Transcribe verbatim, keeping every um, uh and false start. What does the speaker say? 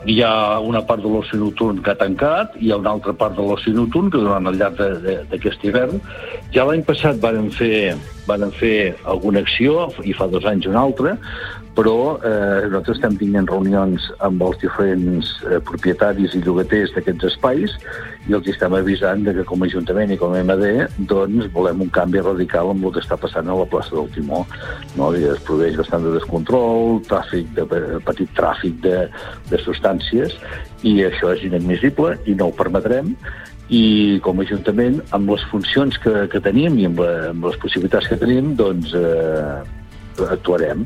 Hi ha una part de l'oci nocturn que ha tancat, hi ha una altra part de l'oci nocturn que durant el llarg d'aquest hivern. Ja l'any passat varen fer, varen fer alguna acció, i fa dos anys una altra, però eh, nosaltres estem tinguent reunions amb els diferents eh, propietaris i llogaters d'aquests espais i els estem avisant de que com a Ajuntament i com a M D doncs volem un canvi radical amb el que està passant a la plaça del Timó. No? I es produeix bastant de descontrol, tràfic de, petit tràfic de, de substàncies, i això és inadmissible i no ho permetrem. I com a Ajuntament, amb les funcions que, que tenim i amb, la, amb les possibilitats que tenim, doncs eh, actuarem.